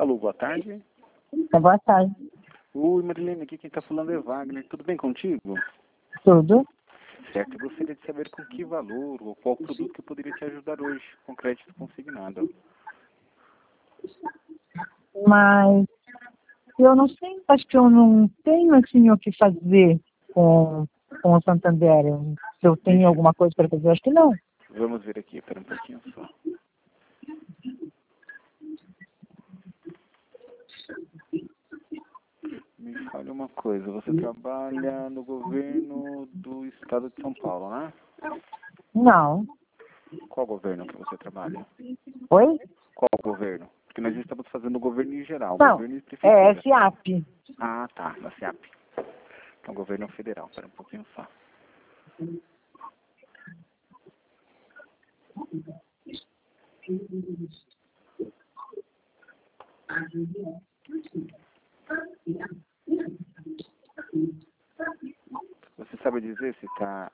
Alô, boa tarde. Boa tarde. Oi, Marilene, aqui quem está falando é Wagner. Tudo bem contigo? Tudo? Certo, eu gostaria de saber com que valor ou qual produto que eu poderia te ajudar hoje com crédito consignado. Mas eu não sei, acho que eu não tenho assim o que fazer com o Santander. Se eu tenho alguma coisa para fazer, acho que não. Vamos ver aqui, espera um pouquinho só. Me fale uma coisa, você trabalha no governo do estado de São Paulo, né? Não. Qual governo que você trabalha? Oi? Qual governo? Porque nós estamos fazendo o governo em geral, Não, governo e é prefeitura. SIAP. Ah, tá, na SEAP. Então, governo federal, espera um pouquinho só. Você sabe dizer se está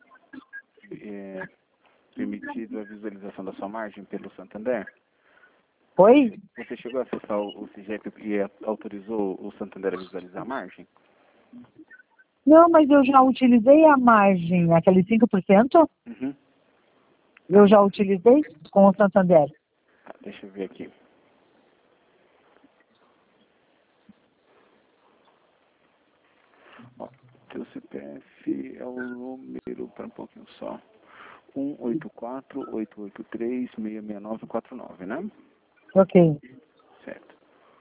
permitido a visualização da sua margem pelo Santander? Oi? Você chegou a acessar o CIGEP e autorizou o Santander a visualizar a margem? Não, mas eu já utilizei a margem, aquele 5%, Uhum. eu já utilizei com o Santander. Tá, deixa eu ver aqui. Ó, teu CPF é o número, para um pouquinho só. 184-883-66949, né? Ok. Certo.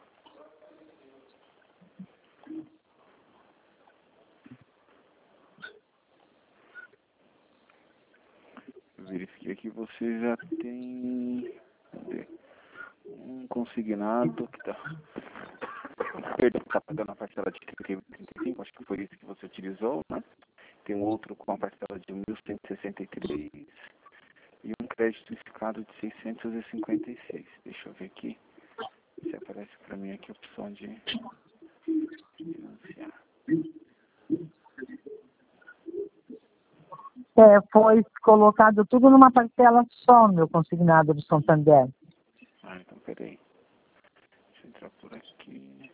Eu verifiquei aqui, você já tem um consignado que está... Perdão, está pagando a parcela de 35, acho que foi isso que você utilizou, né? Tem um outro com a parcela de 1.163 e um crédito certificado de 656. Deixa eu ver aqui se aparece para mim aqui a opção de financiar. Foi colocado tudo numa parcela só, meu consignado do Santander. Ah, então peraí. Deixa eu entrar por aqui.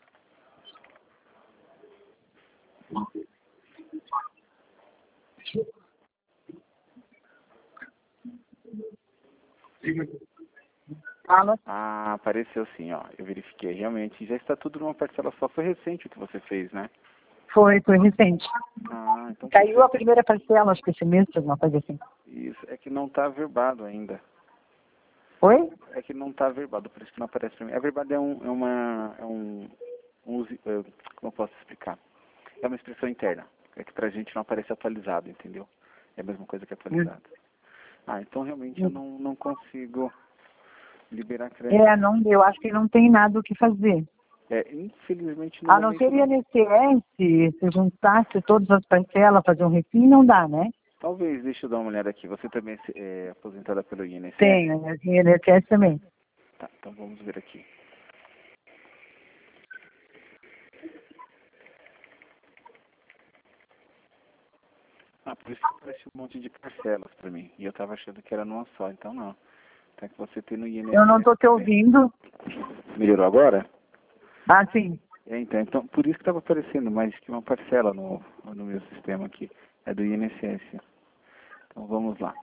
Fala. Ah, apareceu sim, ó. Eu verifiquei. Realmente, já está tudo numa parcela só. Foi recente o que você fez, né? Foi recente. Ah, então... Caiu a primeira parcela, acho que esse mês, alguma coisa assim. Isso, é que não está averbado ainda. Oi? É que não está averbado, por isso que não aparece para mim. Averbado como eu posso explicar? É uma expressão interna. É que pra gente não aparece atualizado, entendeu? É a mesma coisa que atualizado. Ah, então realmente eu não consigo liberar crédito. Não, eu acho que não tem nada o que fazer. Infelizmente no A não momento ser o não. INSS, se juntasse todas as parcelas, fazer um refim, não dá, né? Talvez, deixa eu dar uma olhada aqui. Você também é aposentada pelo INSS? Tem, o INSS também. Tá, então vamos ver aqui. Ah, por isso que apareceu um monte de parcelas para mim. E eu estava achando que era numa só, então não. Tem que você ter no INSS. Eu não estou te ouvindo. Melhorou agora? Ah, sim. Então, por isso que estava aparecendo mais que uma parcela no meu sistema aqui. É do INSS. Então vamos lá.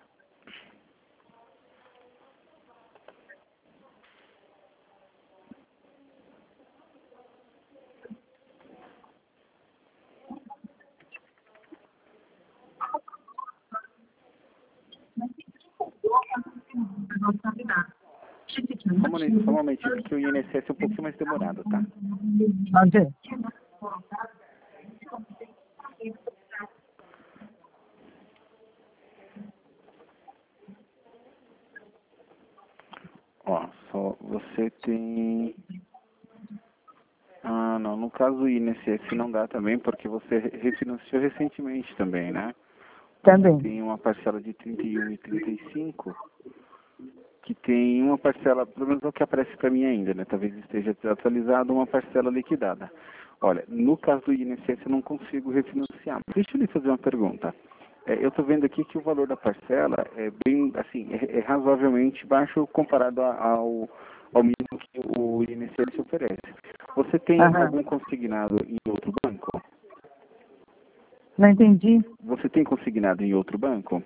Só um momentinho, porque o INSS é um pouquinho mais demorado, tá? Onde? Ó, só você tem... Ah, não, no caso do INSS não dá também, porque você refinanciou recentemente também, né? Também. Tem uma parcela de 31 e 35, que tem uma parcela, pelo menos é o que aparece para mim ainda, né? Talvez esteja desatualizado, uma parcela liquidada. Olha, no caso do INSS eu não consigo refinanciar. Deixa eu lhe fazer uma pergunta. Eu estou vendo aqui que o valor da parcela é bem, assim, é razoavelmente baixo comparado ao mínimo que o INSS oferece. Você tem algum consignado em outro banco? Não entendi. Você tem consignado em outro banco?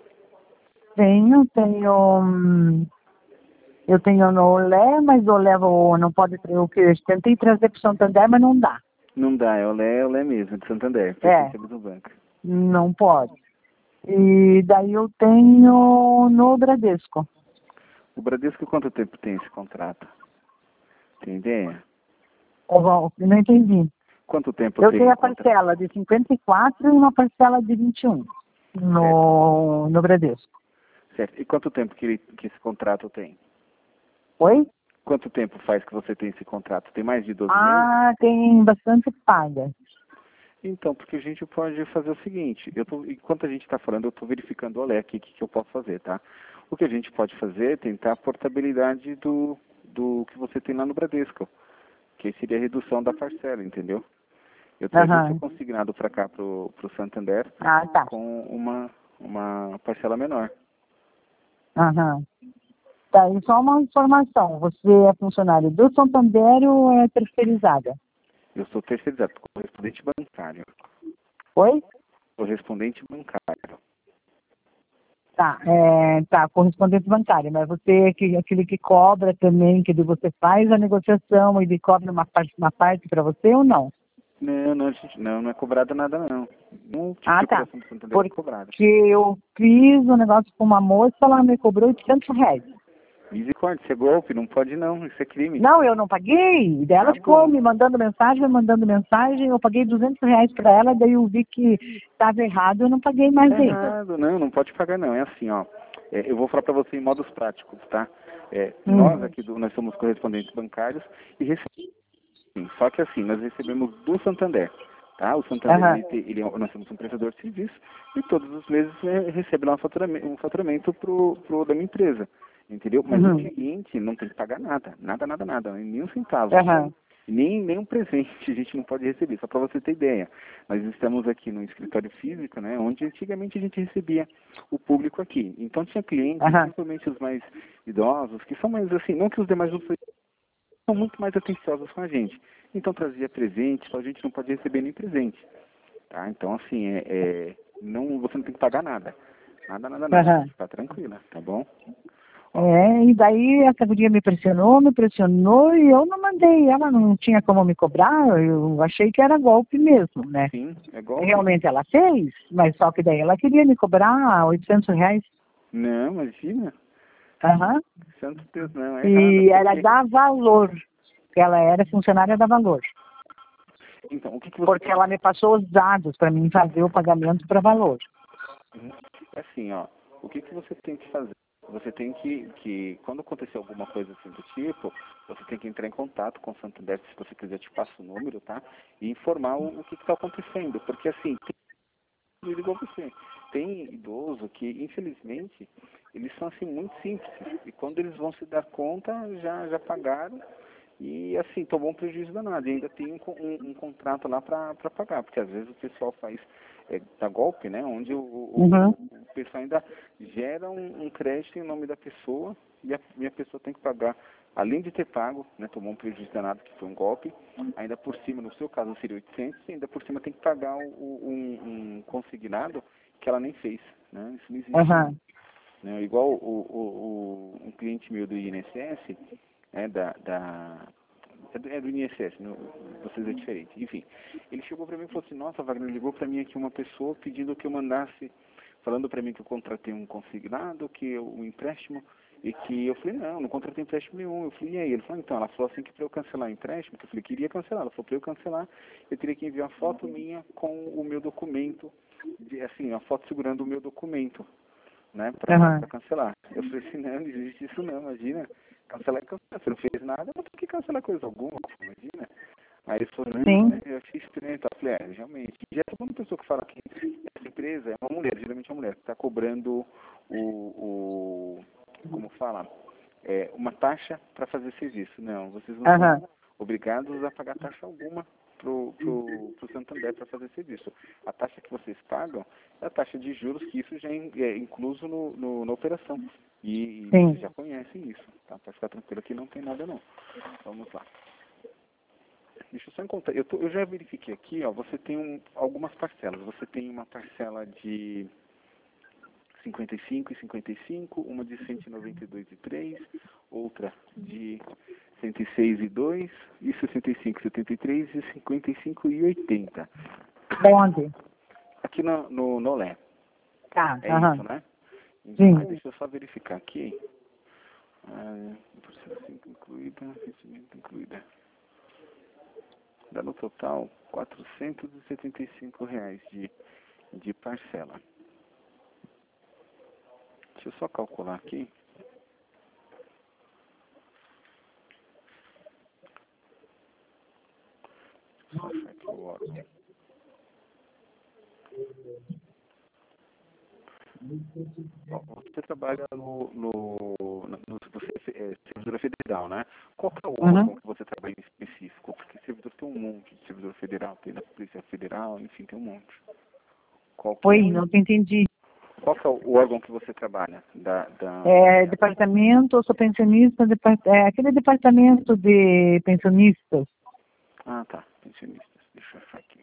Eu tenho no Olé, mas o Olé não pode ter o que eu tentei trazer para o Santander, mas não dá. Não dá, é Olé mesmo, de Santander, pertence ao mesmo banco. Não pode. E daí eu tenho no Bradesco. O Bradesco, quanto tempo tem esse contrato? Tem ideia? Não entendi. Quanto tempo Eu tem tenho o a contrato? parcela de 54 e uma parcela de 21 no Bradesco. Certo. E quanto tempo que esse contrato tem? Oi? Quanto tempo faz que você tem esse contrato? Tem mais de 12 meses? Tem bastante paga. Então, porque a gente pode fazer o seguinte, enquanto a gente está falando, eu estou verificando o Olé aqui, o que eu posso fazer, tá? O que a gente pode fazer é tentar a portabilidade do que você tem lá no Bradesco, que seria a redução da parcela, entendeu? Eu traria seu consignado para cá, pro Santander, Tá. com uma parcela menor. Tá, e só uma informação. Você é funcionário do Santander ou é terceirizada? Eu sou terceirizado, correspondente bancário. Oi? Correspondente bancário. Tá, correspondente bancário, mas você é aquele que cobra também, que você faz a negociação e ele cobra uma parte para você ou não? Não é cobrado nada, não. Nenhum tipo de operação do Santander é cobrado. Porque eu fiz um negócio com uma moça, ela me cobrou R$800. Misericórdia, isso é golpe, não pode não, isso é crime. Não, eu não paguei. Daí ela ficou me mandando mensagem, eu paguei R$200 para ela, daí eu vi que estava errado, eu não paguei mais ainda. Errado, não pode pagar não, é assim, ó. Eu vou falar para você em modos práticos, tá? Nós aqui, nós somos correspondentes bancários e recebemos, só que assim, nós recebemos do Santander, tá? O Santander, nós somos um prestador de serviço e todos os meses recebe lá um faturamento da minha empresa. Entendeu? Mas o cliente não tem que pagar nada, nem um centavo. Nem um presente a gente não pode receber, só para você ter ideia. Nós estamos aqui no escritório físico, né, onde antigamente a gente recebia o público aqui. Então tinha clientes, principalmente os mais idosos, que são mais assim, não que os demais não são muito mais atenciosos com a gente. Então trazia presente, só a gente não pode receber nem presente. Tá? Então assim, você não tem que pagar nada. Nada. Fica tranquila, tá bom? E daí a categoria me pressionou e eu não mandei. Ela não tinha como me cobrar, eu achei que era golpe mesmo, né? Sim, é golpe. Realmente ela fez, mas só que daí ela queria me cobrar R$800. Não, imagina. Santo Deus, não. E era da Valor, que ela era funcionária da Valor. Então, o que você... Porque ela me passou os dados para mim fazer o pagamento para Valor. Assim, ó, o que você tem que fazer? Você tem que, quando acontecer alguma coisa assim do tipo, você tem que entrar em contato com o Santander, se você quiser te passo o número, tá? E informar o que está acontecendo. Porque assim, igual você, tem idoso que, infelizmente, eles são assim muito simples. E quando eles vão se dar conta, já pagaram. E assim, tomou um prejuízo danado. E ainda tem um contrato lá para pagar, porque às vezes o pessoal faz dá golpe, né? Onde o pessoal ainda gera um crédito em nome da pessoa e a pessoa tem que pagar, além de ter pago, né? Tomou um prejuízo danado que foi um golpe, ainda por cima, no seu caso seria 800, e ainda por cima tem que pagar um consignado que ela nem fez, né? Isso não existe. Né? Igual um cliente meu do INSS, é do INSS, vocês é diferente. Enfim, ele chegou para mim e falou assim, nossa, Wagner, ligou para mim aqui uma pessoa pedindo que eu mandasse, falando para mim que eu contratei um consignado, que um empréstimo, e que eu falei, não contratei empréstimo nenhum. Eu falei, e aí? Ele falou, então, ela falou assim que para eu cancelar o empréstimo, que eu falei, queria cancelar. Ela falou, para eu cancelar, eu teria que enviar uma foto minha com o meu documento, assim, a foto segurando o meu documento, né, para cancelar. Eu falei assim, não existe isso não, imagina. Cancelar, você não fez nada, não tem que cancelar coisa alguma, imagina. Aí ele falou, não, eu achei estranho, tá? Eu falei, realmente. Já é uma pessoa que fala que essa empresa é uma mulher, geralmente é uma mulher, que está cobrando como fala, uma taxa para fazer serviço. Não, vocês não são obrigados a pagar taxa alguma pro Santander para fazer serviço. A taxa que vocês pagam é a taxa de juros, que isso já é incluso na operação. E Sim. vocês já conhecem isso, tá? Pode ficar tranquilo que não tem nada não. Vamos lá. Deixa eu só encontrar. Eu já verifiquei aqui, ó, você tem algumas parcelas. Você tem uma parcela de 55 e 55, uma de 192,3, outra de 106,2, e 65, 73 e 55,80. Onde? Aqui no Nolé. Tá, É aham. isso, né? Sim. Então, deixa eu só verificar aqui. Processo incluída, vencimento incluída. Dá no total R$ 475 de parcela. Deixa eu só calcular aqui. Só achar aqui o órgão. Bom, você trabalha você é servidora federal, né? Qual que é o órgão que você trabalha em específico? Porque servidor tem um monte de servidor federal, tem da Polícia Federal, enfim, tem um monte. Oi, não te entendi. Qual que é o órgão que você trabalha? Departamento, eu sou pensionista, aquele departamento de pensionistas. Ah, tá. Pensionistas. Deixa eu achar aqui.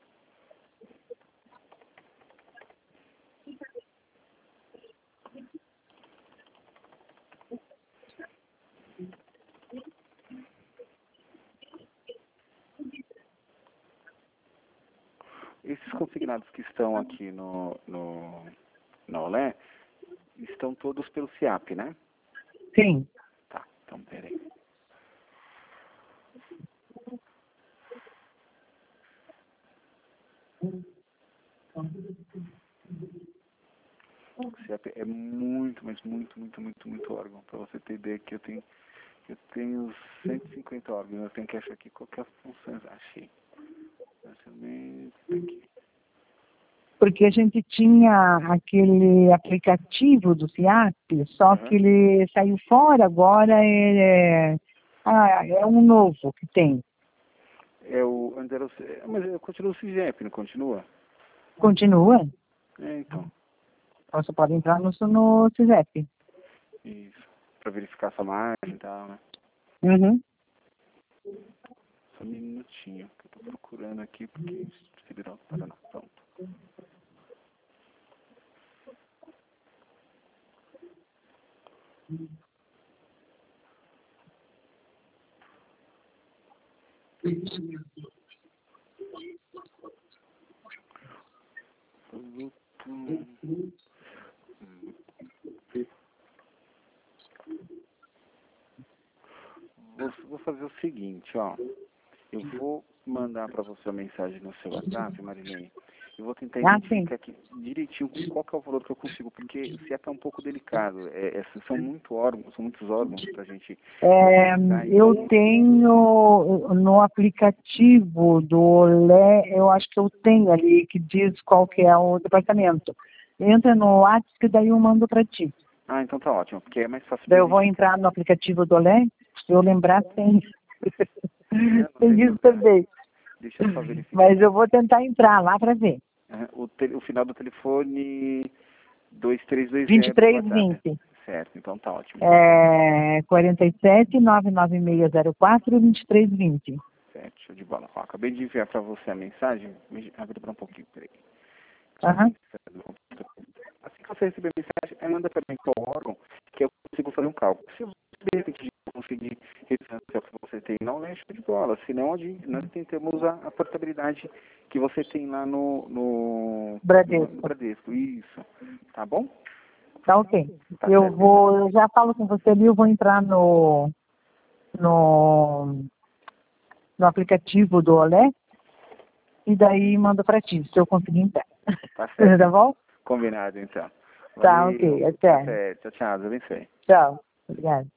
Esses consignados que estão aqui na Olé estão todos pelo CIAP, né? Sim. Tá, então peraí. O CIAP é muito, mas muito órgão. Para você ter ideia que eu tenho 150 órgãos. Eu tenho que achar aqui qual que é a função. Achei. Aqui. Porque a gente tinha aquele aplicativo do CIAP, só que ele saiu fora, agora é um novo que tem. Mas continua o CIGEP, não continua? Continua? Então. Você pode entrar no CISEP. Isso. Para verificar essa margem e tal, né? Uhum. Só um minutinho, que eu tô procurando aqui, porque Instituto Federal do Paraná. Pronto. Vou fazer o seguinte, ó. Eu vou mandar para você a mensagem no seu WhatsApp, Marilene. Eu vou tentar identificar aqui direitinho qual que é o valor que eu consigo, porque o CIAP é um pouco delicado. São muitos órgãos para a gente... Eu tenho no aplicativo do Olé, eu acho que eu tenho ali, que diz qual que é o departamento. Entra no WhatsApp, que daí eu mando para ti. Ah, então tá ótimo, porque é mais fácil. Daí eu vou entrar no aplicativo do Olé, se eu lembrar, tem. Tem isso também. Deixa eu só verificar. Mas eu vou tentar entrar lá para ver. O final do telefone 2320. 2320. Certo, então tá ótimo. 47 99604 2320. Certo, show de bola. Ó, acabei de enviar para você a mensagem. Abre para um pouquinho, peraí. Assim que você receber a mensagem, manda para mim qual órgão, que eu consigo fazer um cálculo. Se você de repente conseguir referência que você tem, não é show de bola. Senão, nós tentamos a portabilidade que você tem lá no Bradesco. Isso. Tá bom? Tá ok. Tá eu certo, vou, já falo com você ali, eu vou entrar no aplicativo do Olé e daí mando para ti, se eu conseguir entrar. Tá certo. Tá bom? Combinado, então. Tá, ok. Até. Tchau, tchau. Deus abençoe. Tchau. Obrigada.